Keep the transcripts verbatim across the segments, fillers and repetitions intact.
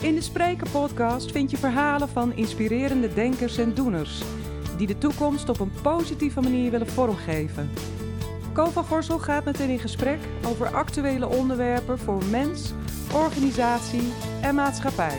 In de Spreker podcast vind je verhalen van inspirerende denkers en doeners die de toekomst op een positieve manier willen vormgeven. Co van Gorsel gaat met hen in gesprek over actuele onderwerpen voor mens, organisatie en maatschappij.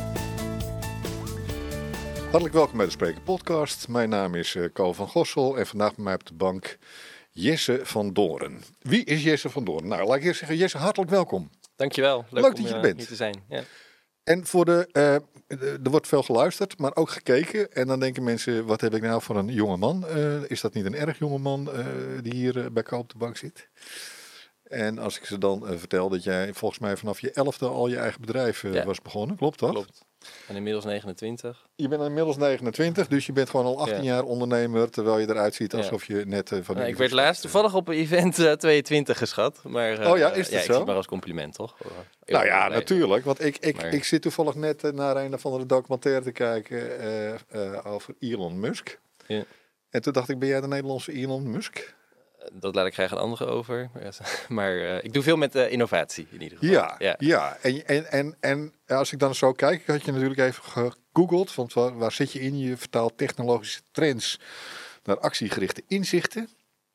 Hartelijk welkom bij de Spreker podcast. Mijn naam is uh, Co van Gorsel en vandaag bij mij op de bank Jesse van Doorn. Wie is Jesse van Doorn? Nou, laat ik eerst zeggen, Jesse, hartelijk welkom. Dankjewel. Leuk, Leuk om, dat je er uh, bent. hier te zijn. Ja. En voor de, uh, er wordt veel geluisterd, maar ook gekeken. En dan denken mensen, wat heb ik nou voor een jonge man? Uh, is dat niet een erg jonge man uh, die hier uh, bij Co op de bank zit? En als ik ze dan uh, vertel dat jij volgens mij vanaf je elfde al je eigen bedrijf uh, ja. was begonnen, klopt dat? Klopt. En inmiddels negenentwintig. Je bent inmiddels negenentwintig, dus je bent gewoon al achttien ja. jaar ondernemer, terwijl je eruit ziet alsof je net uh, van... Nou, ik werd laatst toevallig op een event uh, tweeëntwintig geschat, maar uh, oh ja, is dat ja, zo? Ik zie het maar als compliment, toch? Uh, nou ja, natuurlijk, want ik, ik, maar... ik zit toevallig net uh, naar een of andere documentaire te kijken uh, uh, over Elon Musk. Ja. En toen dacht ik, ben jij de Nederlandse Elon Musk? Dat laat ik graag aan anderen over. Maar uh, ik doe veel met uh, innovatie in ieder geval. Ja, ja. ja. En, en, en, en als ik dan zo kijk, ik had je natuurlijk even gegoogeld. Want waar, waar zit je in? Je vertaalt technologische trends naar actiegerichte inzichten.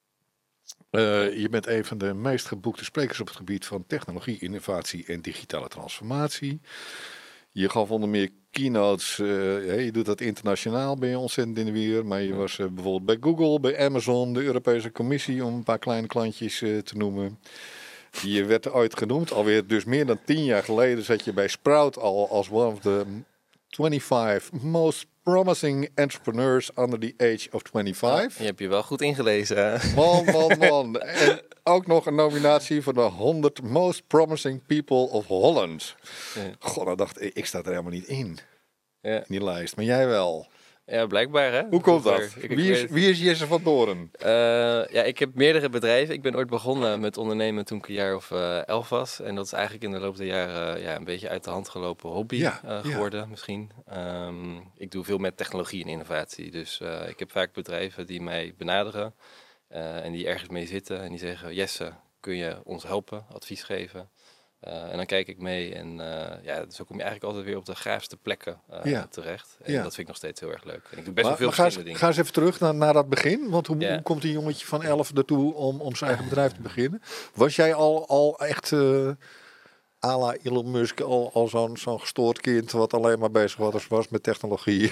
Uh, je bent een van de meest geboekte sprekers op het gebied van technologie, innovatie en digitale transformatie. Je gaf onder meer keynotes, uh, hey, je doet dat internationaal, ben je ontzettend in de weer. Maar je was uh, bijvoorbeeld bij Google, bij Amazon, de Europese Commissie, om een paar kleine klantjes uh, te noemen. Je werd ooit genoemd, alweer dus meer dan tien jaar geleden zat je bij Sprout al als one of the twenty-five most promising entrepreneurs under the age of twenty-five. Ja, je hebt je wel goed ingelezen. Man, man, man. En ook nog een nominatie voor de honderd most promising people of Holland. Ja. God, dan dacht ik, ik sta er helemaal niet in. Ja. In die lijst, maar jij wel. Ja, blijkbaar hè. Hoe komt dat? Ik, wie, is, wie is Jesse van Doorn? Uh, ja, ik heb meerdere bedrijven. Ik ben ooit begonnen met ondernemen toen ik een jaar of uh, elf was. En dat is eigenlijk in de loop der jaren uh, ja, een beetje uit de hand gelopen hobby ja, uh, geworden ja. misschien. Um, ik doe veel met technologie en innovatie. Dus uh, ik heb vaak bedrijven die mij benaderen. Uh, en die ergens mee zitten en die zeggen, Jesse, kun je ons helpen, advies geven? Uh, en dan kijk ik mee en uh, ja, zo kom je eigenlijk altijd weer op de gaafste plekken uh, ja. terecht. En ja. dat vind ik nog steeds heel erg leuk. En ik doe best maar, wel veel verschillende dingen. Ga eens even terug naar, naar dat begin. Want hoe, ja. hoe komt een jongetje van elf ertoe om, om zijn eigen bedrijf te beginnen? Was jij al, al echt uh, à la Elon Musk al, al zo'n, zo'n gestoord kind wat alleen maar bezig was, was met technologie?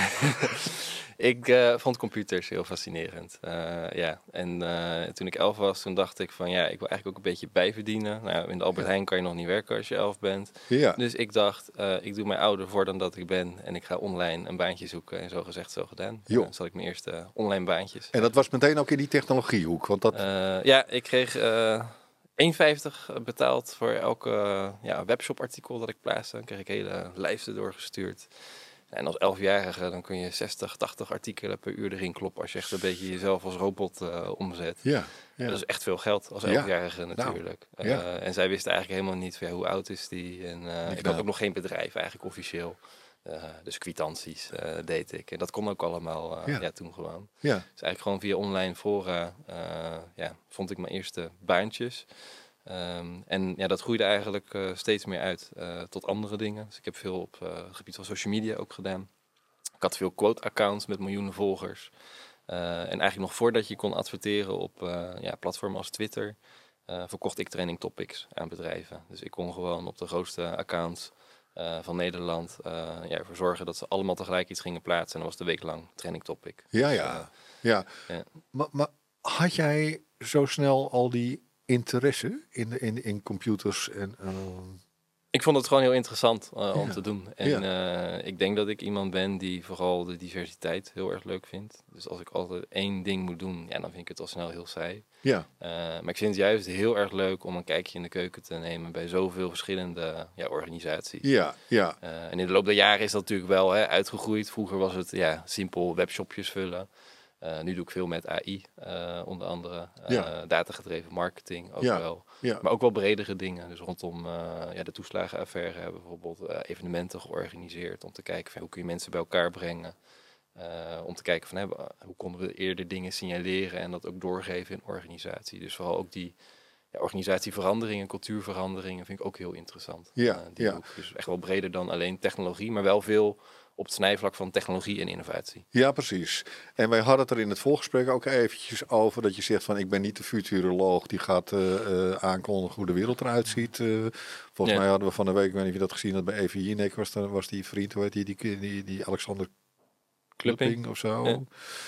Ik uh, vond computers heel fascinerend. Uh, ja. En uh, toen ik elf was, toen dacht ik van ja, ik wil eigenlijk ook een beetje bijverdienen. Nou, in de Albert Heijn kan je nog niet werken als je elf bent. Ja. Dus ik dacht, uh, ik doe mij ouder voor dan dat ik ben. En ik ga online een baantje zoeken. En zo gezegd, zo gedaan. Dan uh, zat ik mijn eerste online baantjes. En dat was meteen ook in die technologiehoek? Want dat... Uh, ja, ik kreeg uh, één vijftig betaald voor elke uh, ja, webshop-artikel dat ik plaatste. Dan kreeg ik hele lijsten doorgestuurd. En als elfjarige dan kun je zestig, tachtig artikelen per uur erin kloppen als je echt een beetje jezelf als robot uh, omzet. Ja, ja. Dat is echt veel geld als elfjarige ja. natuurlijk. Nou, ja. uh, en zij wisten eigenlijk helemaal niet van, ja, hoe oud is die. En uh, ik had ook nog geen bedrijf eigenlijk officieel. Uh, dus kwitanties uh, deed ik. En dat kon ook allemaal uh, ja. Ja, toen gewoon. Ja. Dus eigenlijk gewoon via online fora uh, ja, vond ik mijn eerste baantjes. Um, en ja, dat groeide eigenlijk uh, steeds meer uit uh, tot andere dingen. Dus ik heb veel op uh, het gebied van social media ook gedaan. Ik had veel quote-accounts met miljoenen volgers. Uh, en eigenlijk nog voordat je kon adverteren op uh, ja, platformen als Twitter, uh, verkocht ik training topics aan bedrijven. Dus ik kon gewoon op de grootste accounts uh, van Nederland uh, ja, ervoor zorgen dat ze allemaal tegelijk iets gingen plaatsen. En dat was de week lang training topic. Ja, ja. Uh, ja. ja. Maar, maar had jij zo snel al die interesse in, in, in computers en... Uh... Ik vond het gewoon heel interessant uh, om ja. te doen. En ja. uh, ik denk dat ik iemand ben die vooral de diversiteit heel erg leuk vindt. Dus als ik altijd één ding moet doen, ja, dan vind ik het al snel heel saai. Ja. Uh, maar ik vind het juist heel erg leuk om een kijkje in de keuken te nemen bij zoveel verschillende ja, organisaties. Ja, ja. Uh, en in de loop der jaren is dat natuurlijk wel hè, uitgegroeid. Vroeger was het ja, simpel webshopjes vullen. Uh, nu doe ik veel met A I, uh, onder andere uh, ja. datagedreven marketing ook ja. wel. Ja. Maar ook wel bredere dingen. Dus rondom uh, ja, de toeslagenaffaire hebben we bijvoorbeeld uh, evenementen georganiseerd om te kijken van hoe kun je mensen bij elkaar brengen. Uh, om te kijken van hè, hoe konden we eerder dingen signaleren en dat ook doorgeven in organisatie. Dus vooral ook die ja, organisatieveranderingen, cultuurveranderingen vind ik ook heel interessant. Ja, Uh, die ja. hoek. Dus echt wel breder dan alleen technologie, maar wel veel op het snijvlak van technologie en innovatie. Ja, precies. En wij hadden het er in het voorgesprek ook eventjes over dat je zegt van ik ben niet de futuroloog die gaat uh, uh, aankondigen hoe de wereld eruit ziet. Uh, volgens Ja. mij hadden we van de week, ik weet niet of je dat gezien had, bij Even Jinek was, er, was die vriend, hoe heet die, die, die, die Alexander Clupping. Clupping of zo. Ja.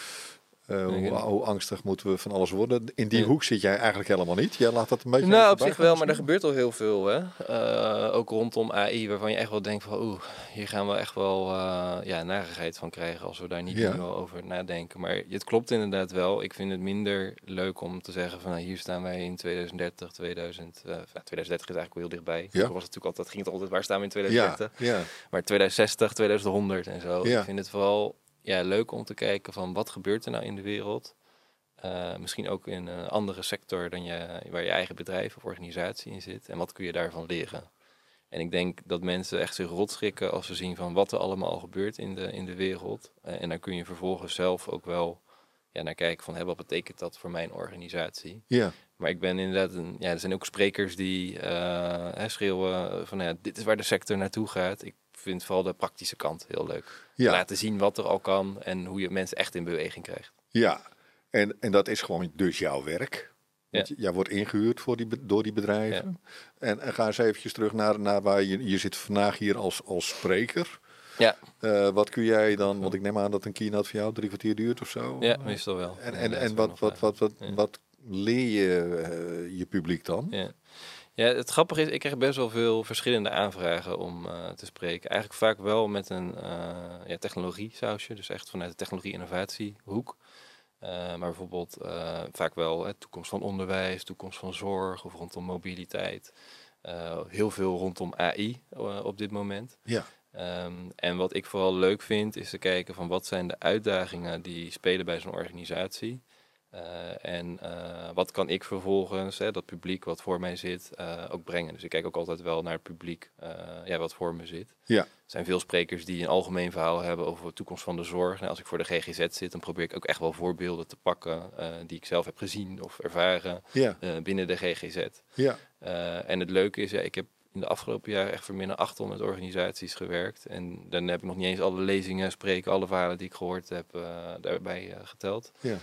Uh, hoe, Nee, hoe angstig moeten we van alles worden? In die Ja. hoek zit jij eigenlijk helemaal niet. Jij laat dat een beetje... Nou, op voorbij zich gaan wel, maar er misschien? gebeurt al heel veel, hè. Uh, ook rondom A I, waarvan je echt wel denkt van, oeh, hier gaan we echt wel uh, ja, narigheid van krijgen als we daar niet Ja. meer over nadenken. Maar het klopt inderdaad wel. Ik vind het minder leuk om te zeggen van, nou, hier staan wij in tweeduizend dertig, tweeduizend, uh, nou, tweeduizend dertig is eigenlijk wel heel dichtbij. Ja. Vroeger was het natuurlijk altijd, ging het altijd, waar staan we in tweeduizend dertig? Ja, ja. Maar tweeduizend zestig, tweeduizend honderd en zo. Ja. Ik vind het vooral ja, leuk om te kijken van, wat gebeurt er nou in de wereld? Uh, misschien ook in een andere sector dan je, waar je eigen bedrijf of organisatie in zit. En wat kun je daarvan leren? En ik denk dat mensen echt zich rot schrikken als ze zien van wat er allemaal al gebeurt in de, in de wereld. Uh, en dan kun je vervolgens zelf ook wel ja, naar kijken van hey, wat betekent dat voor mijn organisatie? Ja. Maar ik ben inderdaad, een, ja, er zijn ook sprekers die uh, schreeuwen van ja, dit is waar de sector naartoe gaat. Ik vind vooral de praktische kant heel leuk. Ja. Laten zien wat er al kan en hoe je mensen echt in beweging krijgt. Ja. En, en dat is gewoon dus jouw werk. Want ja. jij wordt ingehuurd voor die, door die bedrijven. Ja. En, en ga eens eventjes terug naar, naar waar je, je zit vandaag hier als, als spreker. Ja. Uh, wat kun jij dan, want ik neem aan dat een keynote voor jou drie kwartier duurt of zo. Ja, meestal wel. En, ja, en, en wat, wat, wat, wat, ja. wat leer je uh, je publiek dan? Ja. Ja, het grappige is, ik krijg best wel veel verschillende aanvragen om uh, te spreken. Eigenlijk vaak wel met een uh, ja, technologie-sausje, dus echt vanuit de technologie-innovatiehoek. Uh, maar bijvoorbeeld uh, vaak wel hè, toekomst van onderwijs, toekomst van zorg of rondom mobiliteit. Uh, heel veel rondom A I uh, op dit moment. Ja. Um, en wat ik vooral leuk vind is te kijken van wat zijn de uitdagingen die spelen bij zo'n organisatie. Uh, en uh, wat kan ik vervolgens, hè, dat publiek wat voor mij zit, uh, ook brengen. Dus ik kijk ook altijd wel naar het publiek uh, ja, wat voor me zit. Ja. Er zijn veel sprekers die een algemeen verhaal hebben over de toekomst van de zorg. En als ik voor de G G Z zit, dan probeer ik ook echt wel voorbeelden te pakken uh, die ik zelf heb gezien of ervaren Ja. uh, binnen de G G Z. Ja. Uh, en het leuke is, ja, ik heb in de afgelopen jaren echt voor meer dan achthonderd organisaties gewerkt. En dan heb ik nog niet eens alle lezingen, spreken, alle verhalen die ik gehoord heb, uh, daarbij uh, geteld. Ja.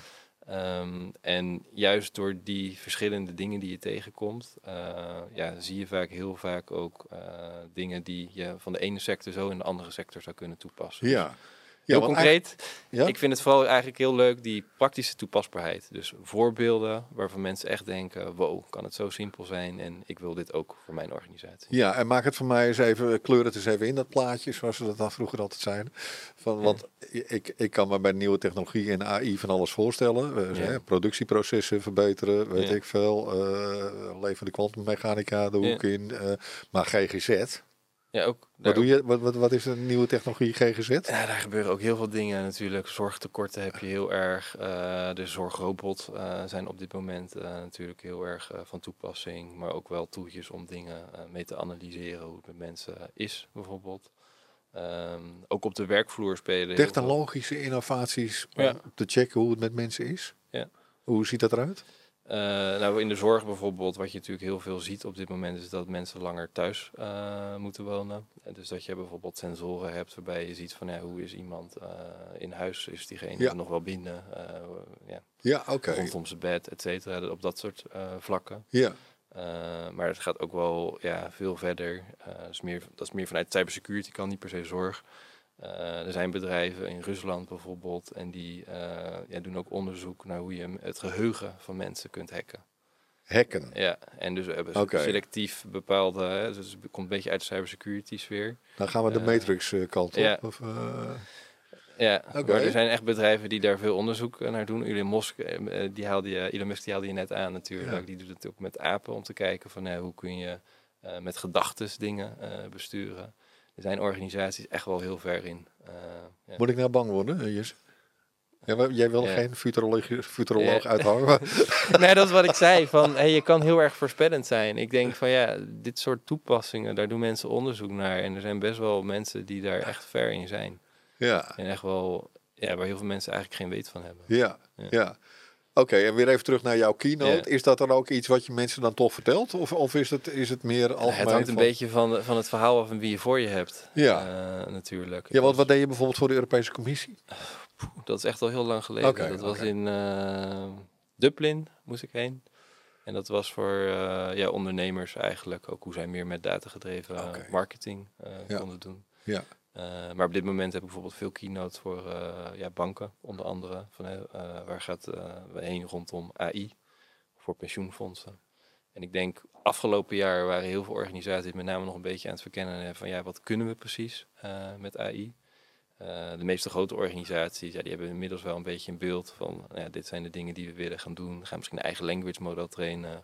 Um, en juist door die verschillende dingen die je tegenkomt, uh, ja, zie je vaak heel vaak ook uh, dingen die je van de ene sector zo in de andere sector zou kunnen toepassen. Ja. Dus Ja, heel concreet, ja? ik vind het vooral eigenlijk heel leuk, die praktische toepasbaarheid. Dus voorbeelden waarvan mensen echt denken, wow, kan het zo simpel zijn en ik wil dit ook voor mijn organisatie. Ja, en maak het voor mij eens even, kleur het eens even in dat plaatje, zoals we dat dan vroeger altijd zeiden. Van, ja. Want ik, ik kan me bij nieuwe technologie en A I van alles voorstellen. Uh, ja. hè, productieprocessen verbeteren, weet ja. ik veel. Uh, levende kwantummechanica de hoek ja. in. Uh, maar G G Z... Ja, ook. Wat, doe je, wat, wat, wat is een nieuwe technologie G G Z? Ja, daar gebeuren ook heel veel dingen natuurlijk. Zorgtekorten heb je heel erg. Uh, de zorgrobot uh, zijn op dit moment uh, natuurlijk heel erg uh, van toepassing. Maar ook wel toeltjes om dingen uh, mee te analyseren. Hoe het met mensen uh, is bijvoorbeeld. Um, ook op de werkvloer spelen. Technologische innovaties om ja. te checken hoe het met mensen is? Ja. Hoe ziet dat eruit? Uh, nou, in de zorg bijvoorbeeld, wat je natuurlijk heel veel ziet op dit moment, is dat mensen langer thuis uh, moeten wonen. En dus dat je bijvoorbeeld sensoren hebt waarbij je ziet van ja, hoe is iemand uh, in huis, is diegene ja. nog wel binnen, uh, ja, ja okay. rondom zijn bed, et cetera, op dat soort uh, vlakken. Ja. Uh, maar het gaat ook wel ja, veel verder. Uh, dat, is meer, dat is meer vanuit cybersecurity, kan niet per se zorg. Uh, er zijn bedrijven in Rusland bijvoorbeeld en die uh, ja, doen ook onderzoek naar hoe je het geheugen van mensen kunt hacken. Hacken? Ja, en dus we hebben okay. selectief bepaalde, hè, dus het komt een beetje uit de cybersecurity sfeer. Dan gaan we de uh, Matrix uh, kant op. Ja, of, uh... ja. Okay. Maar er zijn echt bedrijven die daar veel onderzoek naar doen. Elon Musk, uh, die haalde je, Elon Musk die haalde je net aan natuurlijk. Ja. Die doet het ook met apen om te kijken van uh, hoe kun je uh, met gedachtes dingen uh, besturen. Er zijn organisaties echt wel heel ver in. Uh, ja. Moet ik nou bang worden, Jesse? Ja, jij wil ja. geen futuroloog, futuroloog ja. uithangen? Nee, dat is wat ik zei. Van, hey, je kan heel erg voorspellend zijn. Ik denk van ja, dit soort toepassingen, daar doen mensen onderzoek naar. En er zijn best wel mensen die daar echt ver in zijn. Ja. En echt wel, ja, waar heel veel mensen eigenlijk geen weet van hebben. Ja, ja. ja. Oké, Oké, en weer even terug naar jouw keynote. Ja. Is dat dan ook iets wat je mensen dan toch vertelt? Of, of is, het, is het meer algemeen? Het hangt een van... beetje van, van het verhaal af en wie je voor je hebt. Ja. Uh, natuurlijk. Ja, want wat deed je bijvoorbeeld voor de Europese Commissie? Dat is echt al heel lang geleden. Okay, dat was okay. in uh, Dublin, moest ik heen. En dat was voor uh, ja, ondernemers eigenlijk. Ook hoe zij meer met datagedreven uh, okay. marketing uh, ja. konden doen. Ja. Uh, maar op dit moment heb ik bijvoorbeeld veel keynotes voor uh, ja, banken, onder andere. Van, uh, waar gaat uh, we heen rondom A I, voor pensioenfondsen. En ik denk, afgelopen jaar waren heel veel organisaties met name nog een beetje aan het verkennen van ja, wat kunnen we precies uh, met A I? Uh, de meeste grote organisaties, ja, die hebben inmiddels wel een beetje een beeld van, ja, dit zijn de dingen die we willen gaan doen. We gaan misschien een eigen language model trainen.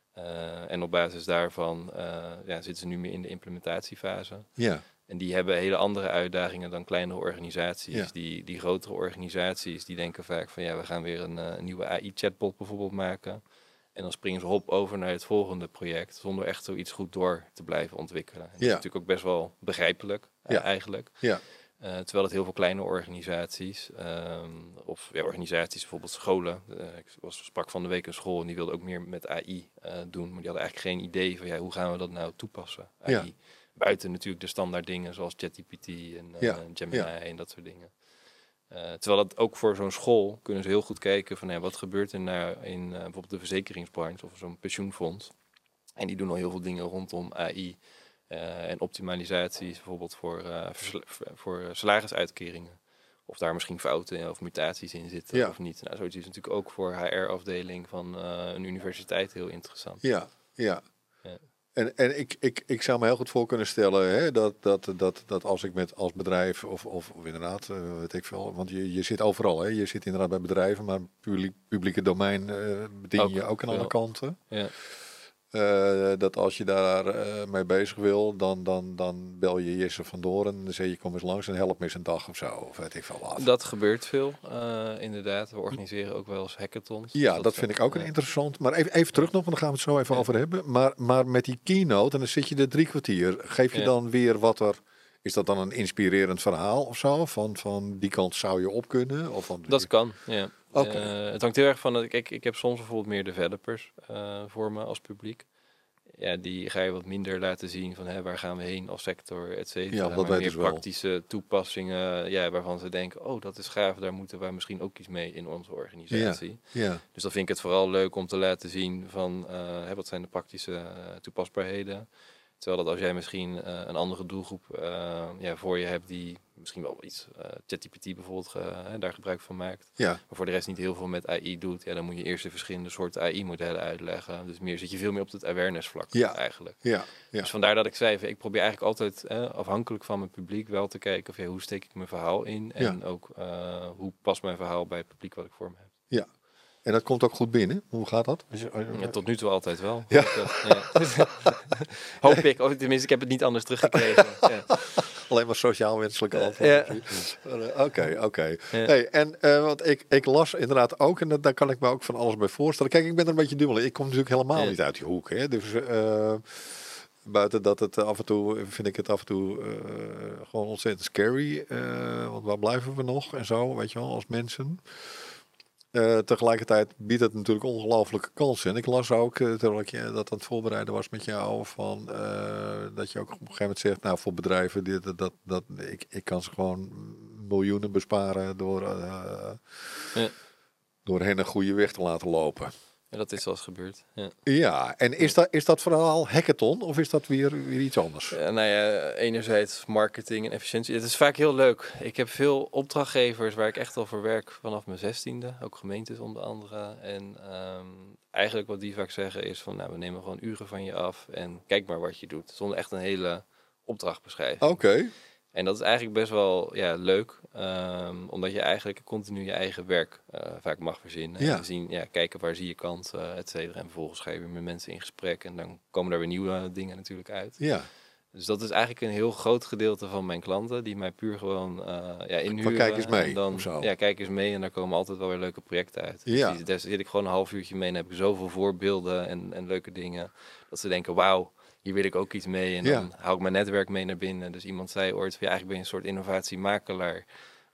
Uh, en op basis daarvan uh, ja, zitten ze nu meer in de implementatiefase. Ja. En die hebben hele andere uitdagingen dan kleinere organisaties. Ja. Die, die grotere organisaties, die denken vaak van, ja, we gaan weer een, uh, een nieuwe A I-chatbot bijvoorbeeld maken. En dan springen ze hop over naar het volgende project, zonder echt zoiets goed door te blijven ontwikkelen. En dat ja. is natuurlijk ook best wel begrijpelijk, uh, ja. eigenlijk. Ja. Uh, terwijl het heel veel kleine organisaties, um, of ja, organisaties, bijvoorbeeld scholen. Uh, ik was, sprak van de week een school en die wilde ook meer met A I uh, doen. Maar die hadden eigenlijk geen idee van, ja, hoe gaan we dat nou toepassen, A I. Ja. Buiten natuurlijk de standaard dingen zoals ChatGPT en uh, ja. Gemini ja. en dat soort dingen. Uh, terwijl dat ook voor zo'n school kunnen ze heel goed kijken van, ja, wat gebeurt er nou in uh, bijvoorbeeld de verzekeringsbranche of zo'n pensioenfonds. En die doen al heel veel dingen rondom A I. Uh, en optimalisaties bijvoorbeeld voor, uh, versla- voor salarisuitkeringen. Of daar misschien fouten of mutaties in zitten ja. of niet. Nou, zoiets is natuurlijk ook voor H R-afdeling van uh, een universiteit heel interessant. Ja, ja. ja. En, en ik, ik, ik zou me heel goed voor kunnen stellen hè, dat, dat, dat, dat als ik met als bedrijf of, of, of inderdaad, uh, weet ik veel, want je, je zit overal, hè, je zit inderdaad bij bedrijven, maar publiek, publieke domein uh, bedien ook, je ook aan alle kanten. Ja. Uh, dat als je daar uh, mee bezig wil, dan, dan, dan bel je Jesse vandoor en dan zeg je kom eens langs en help me eens een dag of zo. Of weet ik veel wat. Dat gebeurt veel, uh, inderdaad. We organiseren ook wel eens hackathons. Ja, dat, dat vind ik ook ja. een interessant. Maar even, even terug nog, want daar gaan we het zo even ja. over hebben. Maar, maar met die keynote, en dan zit je er drie kwartier. Geef je ja. dan weer wat er... Is dat dan een inspirerend verhaal of zo? Van, van die kant zou je op kunnen? Of van... Dat kan, ja. Okay. Uh, het hangt heel erg van... Kijk, ik heb soms bijvoorbeeld meer developers uh, voor me als publiek. Ja, die ga je wat minder laten zien van hè, waar gaan we heen als sector, et cetera. Ja, dat maar meer dus wel. praktische toepassingen, ja, waarvan ze denken, oh, dat is gaaf, daar moeten wij misschien ook iets mee in onze organisatie. Ja, ja. Dus dan vind ik het vooral leuk om te laten zien van, uh, hè, wat zijn de praktische uh, toepasbaarheden. Terwijl dat als jij misschien uh, een andere doelgroep uh, ja, voor je hebt die misschien wel iets, uh, ChatGPT bijvoorbeeld, uh, daar gebruik van maakt. Ja. Maar voor de rest niet heel veel met A I doet. Ja, dan moet je eerst de verschillende soorten A I-modellen uitleggen. Dus meer zit je veel meer op het awareness vlak ja. eigenlijk. Ja. Ja. Dus vandaar dat ik zei, ik probeer eigenlijk altijd eh, afhankelijk van mijn publiek wel te kijken of ja, hoe steek ik mijn verhaal in. En ja. ook uh, hoe past mijn verhaal bij het publiek wat ik voor me heb. Ja. En dat komt ook goed binnen? Hoe gaat dat? Ja, tot nu toe altijd wel. Ja. Dat, ja. Hoop ik. Of tenminste, ik heb het niet anders teruggekregen. Ja. Alleen maar sociaal wenselijke antwoord. Oké, Ja. oké. Okay, okay. Ja. Hey, en uh, want ik, ik las inderdaad ook, en dat, daar kan ik me ook van alles bij voorstellen. Kijk, ik ben er een beetje dubbel. Ik kom natuurlijk helemaal Ja. niet uit die hoek. Hè? Dus uh, buiten dat het af en toe, vind ik het af en toe uh, gewoon ontzettend scary. Uh, want waar blijven we nog en zo, weet je wel, als mensen. Uh, tegelijkertijd biedt het natuurlijk ongelooflijke kansen. En ik las ook, uh, terwijl ik uh, dat aan het voorbereiden was met jou, van uh, dat je ook op een gegeven moment zegt, nou voor bedrijven, dit, dat, dat, dat, ik, ik kan ze gewoon miljoenen besparen door, uh, ja. door hen een goede weg te laten lopen. Ja, dat is wel eens gebeurd. Ja, ja en is dat, is dat verhaal hackathon of is dat weer, weer iets anders? Ja, nou ja, enerzijds marketing en efficiëntie. Het is vaak heel leuk. Ik heb veel opdrachtgevers waar ik echt al voor werk vanaf mijn zestiende. Ook gemeentes onder andere. En um, eigenlijk wat die vaak zeggen is van, nou, we nemen gewoon uren van je af en kijk maar wat je doet. Zonder echt een hele opdrachtbeschrijving. Oké. Okay. En dat is eigenlijk best wel ja, leuk, um, omdat je eigenlijk continu je eigen werk uh, vaak mag verzinnen. Ja. En zien, ja, kijken waar zie je kansen, uh, et cetera. En vervolgens ga je weer met mensen in gesprek en dan komen daar weer nieuwe dingen natuurlijk uit. Ja. Dus dat is eigenlijk een heel groot gedeelte van mijn klanten, die mij puur gewoon uh, ja, inhuren. Maar kijk eens mee, en dan, of zo. Ja, kijk eens mee en daar komen altijd wel weer leuke projecten uit. Ja. Dus daar zit ik gewoon een half uurtje mee en heb ik zoveel voorbeelden en, en leuke dingen. Dat ze denken, wauw. Hier wil ik ook iets mee en ja. dan hou ik mijn netwerk mee naar binnen. Dus iemand zei ooit, van, ja, eigenlijk ben je een soort innovatiemakelaar.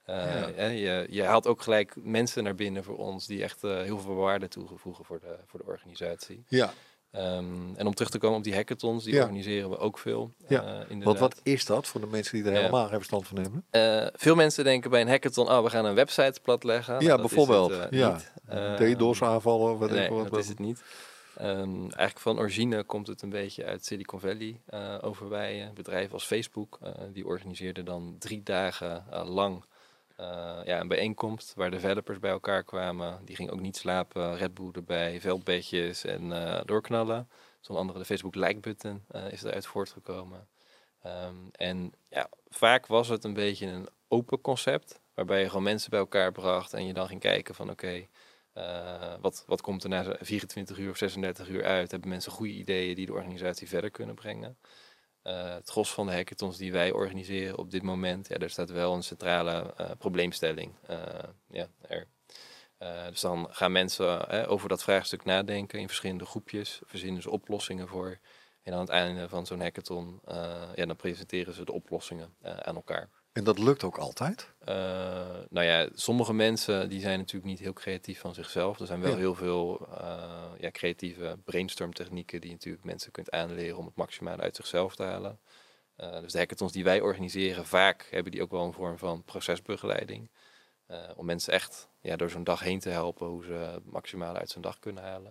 Uh, Ja. eh, je, je haalt ook gelijk mensen naar binnen voor ons die echt uh, heel veel waarde toevoegen voor de, voor de organisatie. Ja. Um, en om terug te komen op die hackathons, die ja. organiseren we ook veel. Ja. Uh, inderdaad. Want wat is dat voor de mensen die er ja. helemaal geen verstand van hebben? Uh, veel mensen denken bij een hackathon, oh, we gaan een website platleggen. Ja, nou, bijvoorbeeld. Het, uh, ja. niet. Uh, DDoS aanvallen. Wat nee, ik, wat, dat wat. is het niet. Um, eigenlijk van origine komt het een beetje uit Silicon Valley. Uh, overwij bedrijven als Facebook, uh, die organiseerden dan drie dagen uh, lang uh, ja, een bijeenkomst waar developers bij elkaar kwamen. Die gingen ook niet slapen, Red Bull erbij, veldbedjes en uh, doorknallen. Zo'n andere de Facebook like-button uh, is eruit voortgekomen. Um, en ja, vaak was het een beetje een open concept, waarbij je gewoon mensen bij elkaar bracht en je dan ging kijken van oké, okay, uh, wat, wat komt er na vierentwintig uur of zesendertig uur uit? Hebben mensen goede ideeën die de organisatie verder kunnen brengen? Uh, het gros van de hackathons die wij organiseren op dit moment, ja, daar staat wel een centrale uh, probleemstelling. Uh, ja, er. Uh, dus dan gaan mensen uh, over dat vraagstuk nadenken in verschillende groepjes, verzinnen ze oplossingen voor. En aan het einde van zo'n hackathon, uh, ja, dan presenteren ze de oplossingen uh, aan elkaar. En dat lukt ook altijd? Uh, nou ja, sommige mensen die zijn natuurlijk niet heel creatief van zichzelf. Er zijn wel ja. heel veel uh, ja, creatieve brainstorm-technieken die je natuurlijk mensen kunt aanleren om het maximale uit zichzelf te halen. Uh, dus de hackathons die wij organiseren, vaak hebben die ook wel een vorm van procesbegeleiding. Uh, om mensen echt ja, door zo'n dag heen te helpen hoe ze het maximale uit zo'n dag kunnen halen.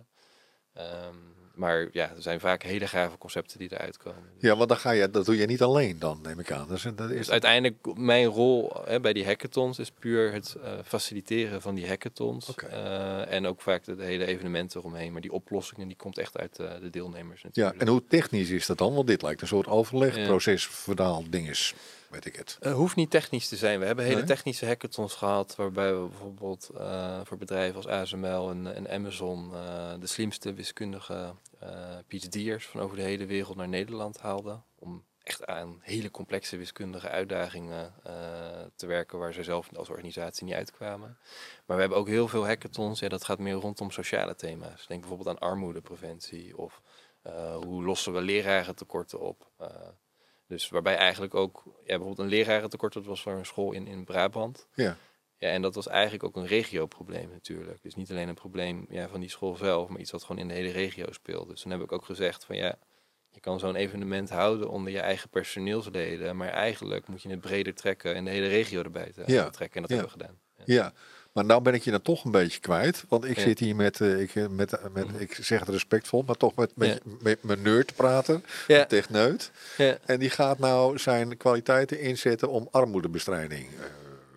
Um, maar ja, er zijn vaak hele gave concepten die eruit komen. Ja, want dan ga je, dat doe je niet alleen dan, neem ik aan. Dus, dat is dus uiteindelijk, mijn rol hè, bij die hackathons is puur het uh, faciliteren van die hackathons. Okay. Uh, en ook vaak de, de hele evenementen eromheen. Maar die oplossingen, die komt echt uit uh, de deelnemers natuurlijk. Ja, en hoe technisch is dat dan? Want dit lijkt een soort overlegproces, ja. verdaal, dinges. Weet ik het. Uh, hoeft niet technisch te zijn. We hebben hele nee? technische hackathons gehad, waarbij we bijvoorbeeld uh, voor bedrijven als A S M L en, en Amazon uh, de slimste wiskundige uh, PhD'ers van over de hele wereld naar Nederland haalden. Om echt aan hele complexe wiskundige uitdagingen uh, te werken waar ze zelf als organisatie niet uitkwamen. Maar we hebben ook heel veel hackathons. Ja, dat gaat meer rondom sociale thema's. Denk bijvoorbeeld aan armoedepreventie of uh, hoe lossen we lerarentekorten op. Uh, Dus waarbij eigenlijk ook, ja, bijvoorbeeld een lerarentekort, dat was voor een school in, in Brabant. Ja. Ja, en dat was eigenlijk ook een regioprobleem natuurlijk. Dus niet alleen een probleem ja, van die school zelf, maar iets wat gewoon in de hele regio speelde. Dus toen heb ik ook gezegd van ja, je kan zo'n evenement houden onder je eigen personeelsleden, maar eigenlijk moet je het breder trekken en de hele regio erbij te ja. trekken. En dat ja. hebben we gedaan. Ja. ja. Maar nou ben ik je dan toch een beetje kwijt. Want ik ja. zit hier met, uh, ik, met, met mm-hmm. ik zeg het respectvol, maar toch met, met, ja. met mijn nerd te praten. Ja. Een techneut. Ja. En die gaat nou zijn kwaliteiten inzetten om armoedebestrijding. Uh,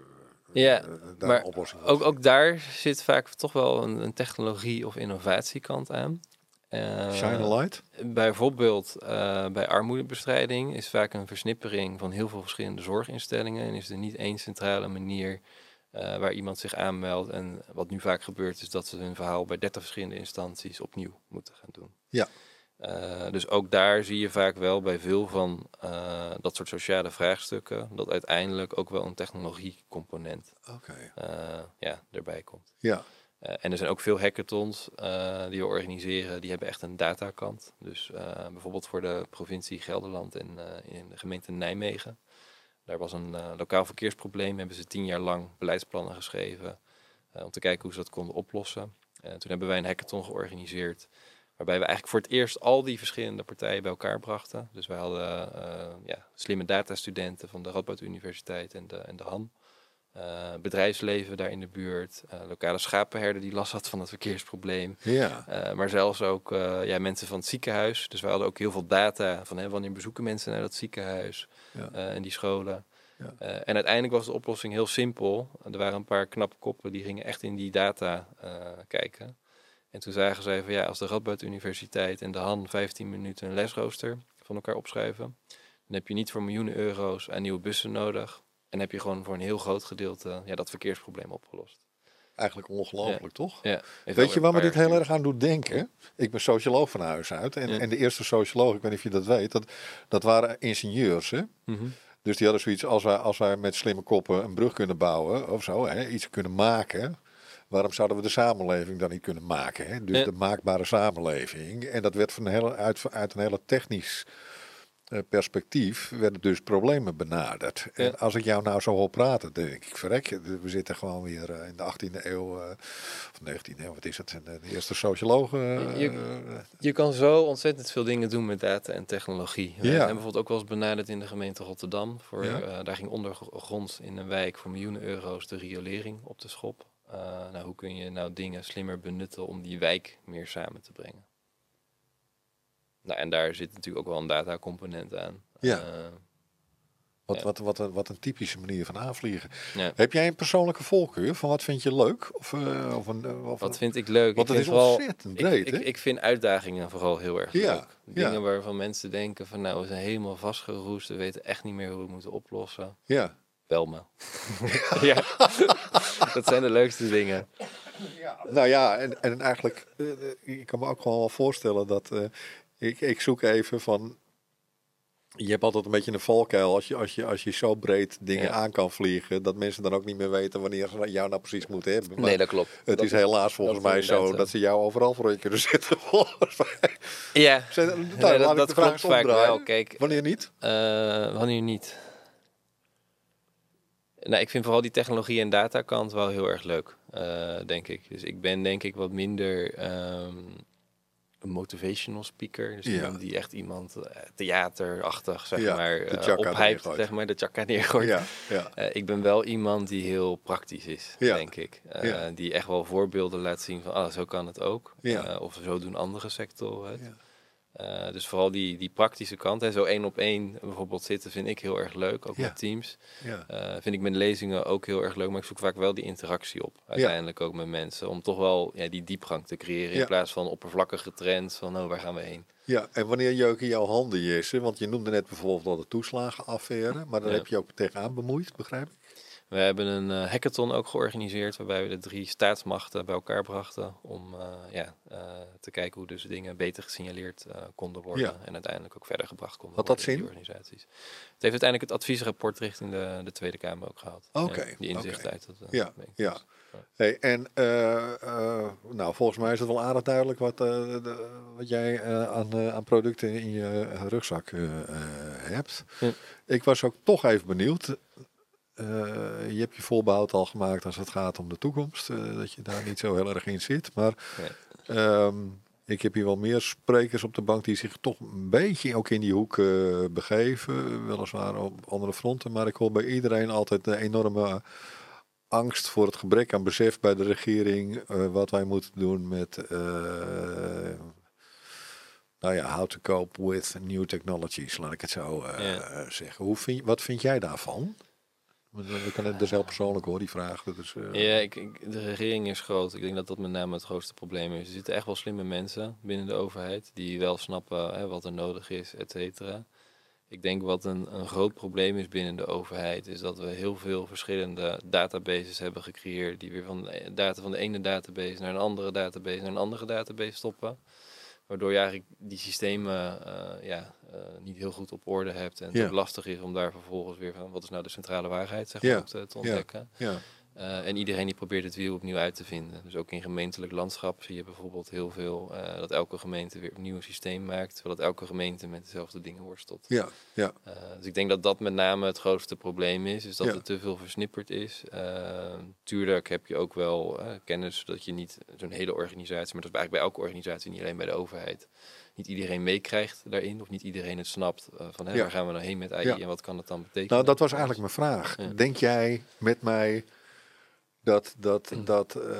ja, uh, maar ook, ook daar zit vaak toch wel een, een technologie- of innovatiekant aan. Uh, Shine a light? Bijvoorbeeld uh, bij armoedebestrijding is vaak een versnippering van heel veel verschillende zorginstellingen. En is er niet één centrale manier Uh, waar iemand zich aanmeldt. En wat nu vaak gebeurt is dat ze hun verhaal bij dertig verschillende instanties opnieuw moeten gaan doen. Ja. Uh, dus ook daar zie je vaak wel bij veel van uh, dat soort sociale vraagstukken dat uiteindelijk ook wel een technologiecomponent okay. uh, ja, erbij komt. Ja. Uh, en er zijn ook veel hackathons uh, die we organiseren, die hebben echt een datakant. Dus uh, bijvoorbeeld voor de provincie Gelderland en uh, in de gemeente Nijmegen. Daar was een uh, lokaal verkeersprobleem. Hebben ze tien jaar lang beleidsplannen geschreven uh, om te kijken hoe ze dat konden oplossen. Uh, toen hebben wij een hackathon georganiseerd, waarbij we eigenlijk voor het eerst al die verschillende partijen bij elkaar brachten. Dus we hadden uh, ja, slimme datastudenten van de Radboud Universiteit en de, en de H A N. Uh, bedrijfsleven daar in de buurt, uh, lokale schapenherder die last had van het verkeersprobleem. Ja. Uh, maar zelfs ook uh, ja, mensen van het ziekenhuis. Dus we hadden ook heel veel data van hè, wanneer bezoeken mensen naar dat ziekenhuis ja. uh, en die scholen. Ja. Uh, en uiteindelijk was de oplossing heel simpel. Er waren een paar knappe koppen die gingen echt in die data uh, kijken. En toen zagen zij van ja, als de Radboud Universiteit en de H A N vijftien minuten een lesrooster van elkaar opschrijven, dan heb je niet voor miljoenen euro's aan nieuwe bussen nodig. En heb je gewoon voor een heel groot gedeelte ja, dat verkeersprobleem opgelost. Eigenlijk ongelooflijk, ja. toch? Ja. Weet je waar me dit heel erg aan doet denken? Ja. Ik ben socioloog van huis uit. En, ja. en de eerste socioloog, ik weet niet of je dat weet, dat, dat waren ingenieurs. Hè? Mm-hmm. Dus die hadden zoiets, als wij, als wij met slimme koppen een brug kunnen bouwen of zo, hè, iets kunnen maken, waarom zouden we de samenleving dan niet kunnen maken? Hè? Dus ja. de maakbare samenleving. En dat werd van een hele, uit, uit een hele technisch uh, perspectief werden dus problemen benaderd. Ja. En als ik jou nou zo hoor praten, denk ik, verrek, we zitten gewoon weer uh, in de achttiende eeuw, uh, of negentiende eeuw, wat is het? De eerste sociologen. Uh, je, je kan zo ontzettend veel dingen doen met data en technologie. We Ja. zijn bijvoorbeeld ook wel eens benaderd in de gemeente Rotterdam. Voor, Ja. uh, daar ging ondergronds in een wijk voor miljoenen euro's de riolering op de schop. Uh, nou, hoe kun je nou dingen slimmer benutten om die wijk meer samen te brengen? Nou, en daar zit natuurlijk ook wel een datacomponent aan. Ja. Uh, Wat, Ja. wat, wat, een, wat een typische manier van aanvliegen. ja. Heb jij een persoonlijke voorkeur van wat vind je leuk? Of, uh, of een, uh, of Wat een- vind ik leuk? Want ik het vind is vooral- ontzettend breed, ik, hè? ik, ik vind uitdagingen vooral heel erg Ja, leuk. Dingen ja. waarvan mensen denken van nou, we zijn helemaal vastgeroest. We weten echt niet meer hoe we het moeten oplossen. Ja. Bel me. Ja, dat zijn de leukste dingen. Nou ja, en, en eigenlijk, uh, ik kan me ook gewoon wel voorstellen dat uh, ik, ik zoek even van. Je hebt altijd een beetje een valkuil als je, als je, als je zo breed dingen Ja. aan kan vliegen, dat mensen dan ook niet meer weten wanneer ze jou nou precies moeten hebben. Maar Nee, dat klopt. het Dat is helaas volgens dat is mij zo inderdaad, dat ze jou overal voor in kunnen zetten. Volgens mij. Ja, Zet- nou, nee, laat dat, ik dat de vraag klopt eens vaak omdraaien. wel. Kijk, Wanneer niet? uh, wanneer niet? Nou, ik vind vooral die technologie- en datakant wel heel erg leuk, uh, denk ik. Dus ik ben denk ik wat minder um, een motivational speaker. Dus Ja. iemand die echt iemand uh, theaterachtig, zeg Ja, maar, de uh, chakka ophypt, neergooit. zeg maar, de chakka neergooit. Ja, ja. Uh, ik ben wel iemand die heel praktisch is, Ja. denk ik. Uh, Ja. Die echt wel voorbeelden laat zien van, ah, zo kan het ook. Ja. Uh, of zo doen andere sectoren het. Ja. Uh, dus vooral die, die praktische kant, hè, zo één op één bijvoorbeeld zitten, vind ik heel erg leuk, ook Ja. met teams. Ja. Uh, vind ik mijn lezingen ook heel erg leuk, maar ik zoek vaak wel die interactie op, uiteindelijk ook met mensen, om toch wel ja, die diepgang te creëren, Ja. in plaats van oppervlakkige trends van, oh, waar gaan we heen? Ja, en wanneer jeuken jouw handen, Jesse? Want je noemde net bijvoorbeeld al de toeslagenaffaire, maar daar Ja. heb je ook tegenaan bemoeid, begrijp ik? We hebben een uh, hackathon ook georganiseerd, waarbij we de drie staatsmachten bij elkaar brachten om uh, ja, uh, te kijken hoe dus dingen beter gesignaleerd uh, konden worden Ja. en uiteindelijk ook verder gebracht konden Had worden dat in die zin? organisaties. Het heeft uiteindelijk het adviesrapport richting de, de Tweede Kamer ook gehad. Oké, Ja, die inzichten oké. uit dat. Uh, Ja, bijeenkomst. ja. Hey, en uh, uh, nou, volgens mij is het wel aardig duidelijk wat, uh, de, wat jij uh, aan, uh, aan producten in je uh, rugzak uh, uh, hebt. Ja. Ik was ook toch even benieuwd. Uh, je hebt je voorbehoud al gemaakt als het gaat om de toekomst. Uh, dat je daar niet zo heel erg in zit. Maar Ja. um, ik heb hier wel meer sprekers op de bank die zich toch een beetje ook in die hoek uh, begeven. Weliswaar op andere fronten. Maar ik hoor bij iedereen altijd de enorme angst voor het gebrek aan besef bij de regering. Uh, wat wij moeten doen met... Uh, nou ja, how to cope with new technologies. Laat ik het zo uh, ja. zeggen. Hoe vind, wat vind jij daarvan? We kunnen het dus heel persoonlijk hoor, die vraag. Dus, uh... Ja, ik, ik, de regering is groot. Ik denk dat dat met name het grootste probleem is. Er zitten echt wel slimme mensen binnen de overheid die wel snappen hè, wat er nodig is, et cetera. Ik denk wat een, een groot probleem is binnen de overheid, is dat we heel veel verschillende databases hebben gecreëerd, die weer van de data van de ene database naar een andere database naar een andere database stoppen. Waardoor je eigenlijk die systemen uh, ja, uh, niet heel goed op orde hebt. En het ja. ook lastig is om daar vervolgens weer van, wat is nou de centrale waarheid, zeg maar, ja. te, te ontdekken. Ja. Ja. Uh, en iedereen die probeert het wiel opnieuw uit te vinden. Dus ook in gemeentelijk landschap zie je bijvoorbeeld heel veel uh, dat elke gemeente weer opnieuw een systeem maakt, terwijl dat elke gemeente met dezelfde dingen worstelt. Ja. Ja. Uh, dus ik denk dat dat met name het grootste probleem is, is dat ja. het te veel versnipperd is. Uh, tuurlijk heb je ook wel uh, kennis dat je niet zo'n hele organisatie, maar dat is eigenlijk bij elke organisatie, niet alleen bij de overheid, niet iedereen meekrijgt daarin, of niet iedereen het snapt uh, van hè, ja. waar gaan we nou heen met A I ja. en wat kan het dan betekenen. Nou, dat was eigenlijk mijn vraag. Ja. Denk jij met mij dat, dat, dat, uh,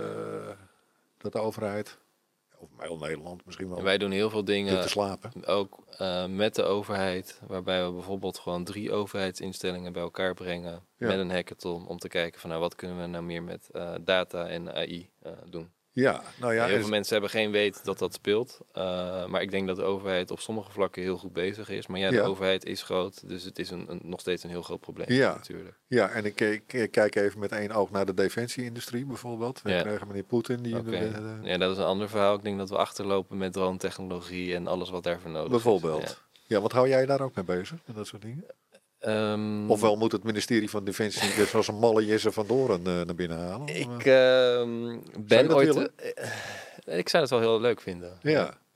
dat de overheid, of heel Nederland misschien wel, en wij doen heel veel dingen te slapen? Ook uh, met de overheid, waarbij we bijvoorbeeld gewoon drie overheidsinstellingen bij elkaar brengen Ja. met een hackathon om te kijken van nou wat kunnen we nou meer met uh, data en A I uh, doen. Ja, nou ja. Heel is... veel mensen hebben geen weet dat dat speelt, uh, maar ik denk dat de overheid op sommige vlakken heel goed bezig is. Maar ja, de ja. overheid is groot, dus het is een, een, nog steeds een heel groot probleem ja. natuurlijk. Ja, en ik, ik, ik kijk even met één oog naar de defensieindustrie bijvoorbeeld. We Ja. krijgen meneer Poetin. Die Okay. de, de, de... Ja, dat is een ander verhaal. Ik denk dat we achterlopen met drone-technologie en alles wat daarvoor nodig bijvoorbeeld. is. Ja. Ja, wat hou jij daar ook mee bezig, met dat soort dingen? Um, Ofwel moet het ministerie van Defensie dus als een malle Jesse van Doorn uh, naar binnen halen? Ik uh, ben ooit... Uh, ik zou het wel heel leuk vinden. Ja. Ja, ik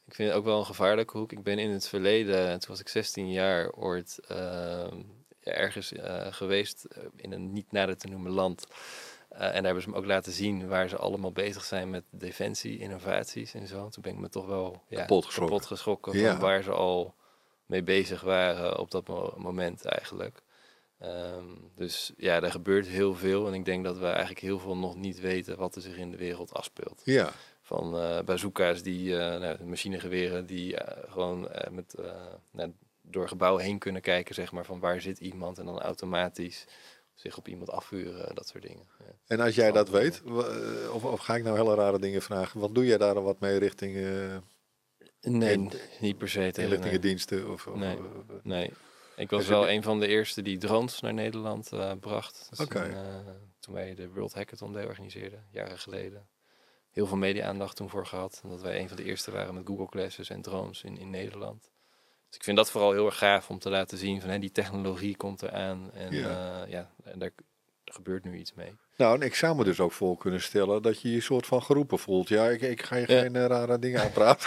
Ik vind het ook wel een gevaarlijke hoek. Ik ben in het verleden, toen was ik zestien jaar, ooit uh, ergens uh, geweest uh, in een niet nader te noemen land. Uh, en daar hebben ze me ook laten zien waar ze allemaal bezig zijn met defensie, innovaties en zo. Toen ben ik me toch wel ja, kapot geschrokken, kapot geschrokken ja. van waar ze al mee bezig waren op dat mo- moment eigenlijk. Um, dus ja, er gebeurt heel veel. En ik denk dat we eigenlijk heel veel nog niet weten wat er zich in de wereld afspeelt. Ja. Van uh, bazooka's, die, uh, nou, machinegeweren die uh, gewoon uh, met, uh, nou, door gebouwen heen kunnen kijken, zeg maar, van waar zit iemand en dan automatisch zich op iemand afvuren, dat soort dingen. Ja. En als jij dat weet, of, of ga ik nou hele rare dingen vragen, wat doe jij daar dan wat mee richting... Uh, nee, in, niet per se. Inlichtingendiensten? Of, of, nee, uh, nee. Ik was wel een van de eerste die drones naar Nederland uh, bracht. Dus Oké. toen, uh, toen wij de World Hackathon Day organiseerden, jaren geleden. Heel veel media-aandacht toen voor gehad. En dat wij een van de eerste waren met Google Classes en drones in, in Nederland. Dus ik vind dat vooral heel erg gaaf om te laten zien van hé, die technologie komt eraan. En ja, uh, ja en daar, er gebeurt nu iets mee. Nou, en ik zou me dus ook voor kunnen stellen dat je je soort van geroepen voelt. Ja, ik, ik ga je ja. geen uh, rare dingen aanpraten.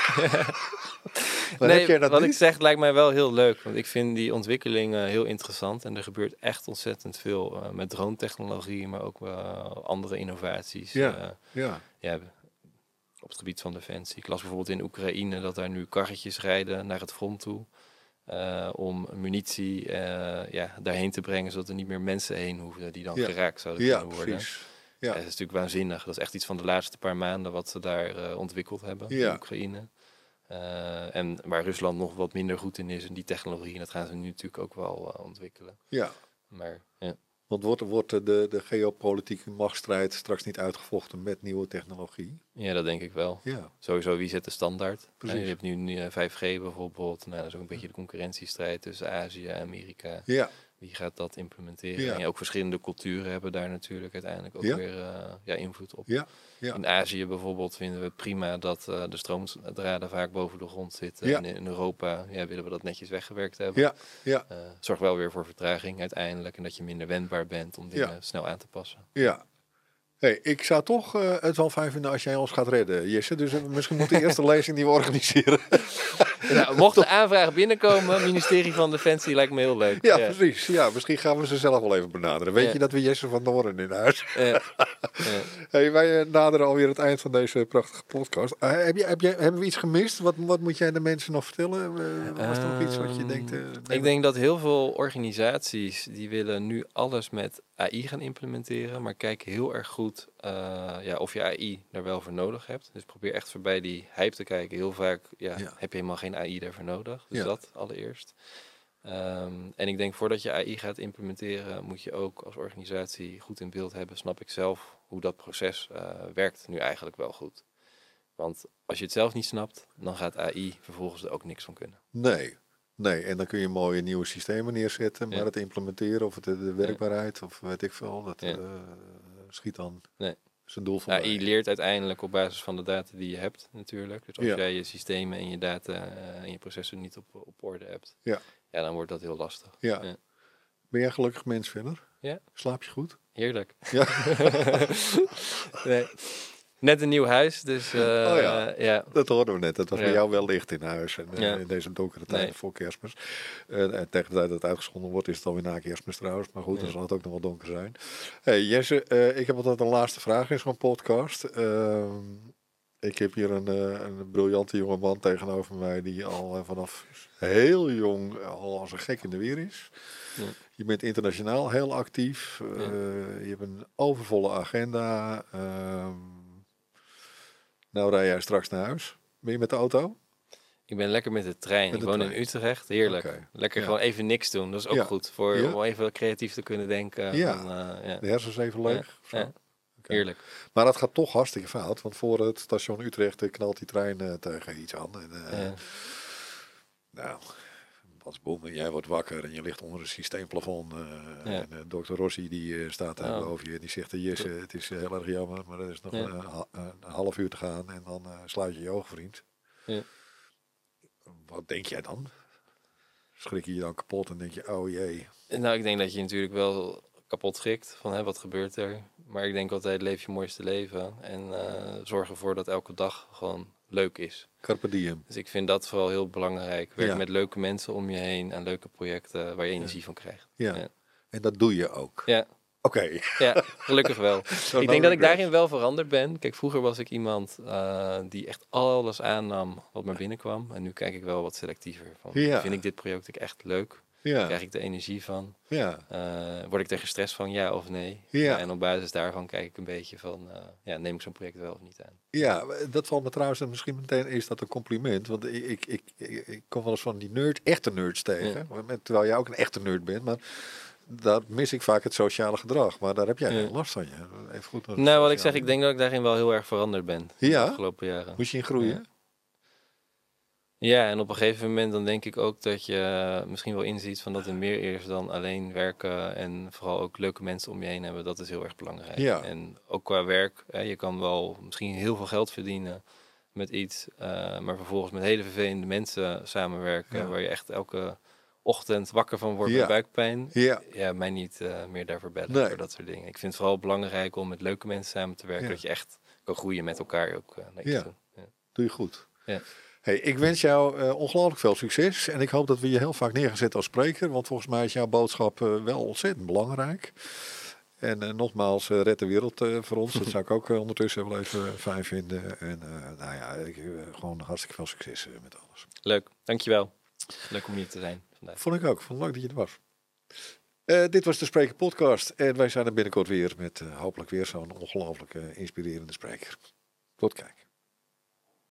Nee, heb jij dat wat niet? ik zeg lijkt mij wel heel leuk. Want ik vind die ontwikkeling uh, heel interessant. En er gebeurt echt ontzettend veel uh, met drone-technologie, maar ook uh, andere innovaties. Ja, uh, ja. ja, op het gebied van defensie. Ik las bijvoorbeeld in Oekraïne dat daar nu karretjes rijden naar het front toe. Uh, om munitie uh, ja, daarheen te brengen, zodat er niet meer mensen heen hoeven die dan ja. geraakt zouden ja, kunnen worden. Precies. Ja. Ja, dat is natuurlijk waanzinnig. Dat is echt iets van de laatste paar maanden wat ze daar uh, ontwikkeld hebben ja. in Oekraïne. Uh, en waar Rusland nog wat minder goed in is, en die technologie, en dat gaan ze nu natuurlijk ook wel uh, ontwikkelen. Ja. Maar, ja. Want wordt, wordt de, de geopolitieke machtsstrijd straks niet uitgevochten met nieuwe technologie? Ja, dat denk ik wel. Ja. Sowieso, wie zet de standaard? Precies. Ja, je hebt nu uh, vijf G bijvoorbeeld. Nou, dat is ook een beetje de concurrentiestrijd tussen Azië en Amerika. Ja. Wie gaat dat implementeren? Ja. En ook verschillende culturen hebben daar natuurlijk uiteindelijk ook ja. weer uh, ja, invloed op. Ja. Ja. In Azië bijvoorbeeld vinden we prima dat uh, de stroomdraden vaak boven de grond zitten. Ja. En in Europa ja, willen we dat netjes weggewerkt hebben. Ja. Ja. Uh, zorgt wel weer voor vertraging uiteindelijk. En dat je minder wendbaar bent om dingen ja. snel aan te passen. Ja. Hey, ik zou toch uh, het wel fijn vinden als jij ons gaat redden, Jesse. Dus uh, misschien moet de eerste lezing die we organiseren. Nou, mocht de aanvraag binnenkomen, ministerie van Defensie lijkt me heel leuk. Ja, ja. precies. Ja, misschien gaan we ze zelf wel even benaderen. Weet ja. je dat we Jesse van Doorn in huis? Ja. Ja. Hey, wij naderen alweer het eind van deze prachtige podcast. Uh, heb je, heb je, hebben we iets gemist? Wat, wat moet jij de mensen nog vertellen? Uh, was er nog iets wat je denkt? Uh, ik denk dat heel veel organisaties die willen nu alles met A I gaan implementeren, maar kijk heel erg goed uh, ja, of je A I daar wel voor nodig hebt. Dus probeer echt voorbij die hype te kijken. Heel vaak ja, ja. heb je helemaal geen A I daarvoor nodig. Dus ja. dat allereerst. Um, en ik denk voordat je A I gaat implementeren, moet je ook als organisatie goed in beeld hebben. Snap ik zelf hoe dat proces uh, werkt nu eigenlijk wel goed. Want als je het zelf niet snapt, dan gaat A I vervolgens er ook niks van kunnen. Nee. Nee, en dan kun je mooie nieuwe systemen neerzetten, maar ja. het implementeren of het, de werkbaarheid ja. of weet ik veel, dat ja. uh, schiet dan nee. zijn doel van. A I leert uiteindelijk op basis van de data die je hebt natuurlijk. Dus als ja. jij je systemen en je data uh, en je processen niet op, op orde hebt, ja. ja, dan wordt dat heel lastig. Ja. Ja. Ben jij gelukkig mens verder? Ja. Slaap je goed? Heerlijk. Ja. nee. Net een nieuw huis, dus uh, oh ja. Uh, ja, dat hoorden we net. Dat was ja. bij jou wel licht in huis en, ja. uh, in deze donkere tijden nee. voor Kerstmis. Uh, en tegen de tijd dat het uitgezonden wordt is het alweer na Kerstmis trouwens. Maar goed, ja. dan zal het ook nog wel donker zijn. Hey Jesse, uh, ik heb altijd een laatste vraag in zo'n podcast. Uh, ik heb hier een, uh, een briljante jonge man tegenover mij die al uh, vanaf heel jong al als een gek in de weer is. Ja. Je bent internationaal heel actief. Uh, ja. Je hebt een overvolle agenda. Uh, Nou rij jij straks naar huis. Ben je met de auto? Ik ben lekker met de trein. Met de ik woon trein. in Utrecht. Heerlijk. Okay. Lekker ja. gewoon even niks doen. Dat is ook ja. goed. Voor, ja. Om even creatief te kunnen denken. Ja. Van, uh, ja. De hersens even leeg. Ja. Ja. Okay. Heerlijk. Maar dat gaat toch hartstikke fout. Want voor het station Utrecht knalt die trein uh, tegen iets aan. En, uh, ja. Nou... Als boem, en jij wordt wakker en je ligt onder een systeemplafond. Uh, ja. En uh, dokter Rossi die uh, staat daar oh. boven je en die zegt... Jesse, het is uh, heel erg jammer, maar er is nog ja. een, uh, een half uur te gaan... en dan uh, sluit je je ogen, vriend. Ja. Wat denk jij dan? Schrik je je dan kapot en denk je, oh jee. Nou, ik denk dat je natuurlijk wel kapot schrikt van hè, wat gebeurt er. Maar ik denk altijd, leef je mooiste leven. En uh, zorg ervoor dat elke dag gewoon leuk is. Carpe diem. Dus ik vind dat vooral heel belangrijk. Werk Ja. met leuke mensen om je heen aan leuke projecten waar je energie Ja. van krijgt. Ja. Ja. En dat doe je ook. Ja. Oké. Ja, gelukkig wel. Zo Ik denk dat ik nodig daarin wel veranderd ben. Kijk, vroeger was ik iemand uh, die echt alles aannam wat maar binnenkwam. En nu kijk ik wel wat selectiever. Van, Ja. Vind ik dit project ook echt leuk? Ja. Krijg ik de energie van? Ja. Uh, word ik er gestrest van, ja of nee? Ja. En op basis daarvan kijk ik een beetje van, uh, ja, neem ik zo'n project wel of niet aan? Ja, dat valt me trouwens misschien meteen is dat een compliment. Want ik, ik, ik, ik, ik kom wel eens van die nerd, echte nerds tegen. Ja. Terwijl jij ook een echte nerd bent. Maar daar mis ik vaak het sociale gedrag. Maar daar heb jij Ja. geen last van. Je. Even goed naar Nou, wat ik zeg, ik denk dat ik daarin wel heel erg veranderd ben. Ja? De afgelopen jaren. Moest je in groeien? Ja. Ja, en op een gegeven moment dan denk ik ook dat je misschien wel inziet van dat er meer is dan alleen werken en vooral ook leuke mensen om je heen hebben. Dat is heel erg belangrijk. Ja. En ook qua werk, hè, je kan wel misschien heel veel geld verdienen met iets, uh, maar vervolgens met hele vervelende mensen samenwerken, Ja. waar je echt elke ochtend wakker van wordt Ja. met buikpijn. Ja. Ja, mij niet uh, meer daarvoor bellen Nee. voor dat soort dingen. Ik vind het vooral belangrijk om met leuke mensen samen te werken, Ja. dat je echt kan groeien met elkaar ook. Uh, niks Ja. doen. Ja. Doe je goed. Ja. Hey, ik wens jou uh, ongelooflijk veel succes. En ik hoop dat we je heel vaak neergezet als spreker. Want volgens mij is jouw boodschap uh, wel ontzettend belangrijk. En uh, nogmaals, uh, red de wereld uh, voor ons. Dat zou ik ook uh, ondertussen wel even uh, fijn vinden. En uh, nou ja, ik, uh, gewoon hartstikke veel succes uh, met alles. Leuk, dankjewel. Leuk om hier te zijn vandaag. Vond ik ook. Vond het leuk dat je er was. Uh, dit was de Spreker Podcast. En wij zijn er binnenkort weer met uh, hopelijk weer zo'n ongelooflijk uh, inspirerende spreker. Tot kijk.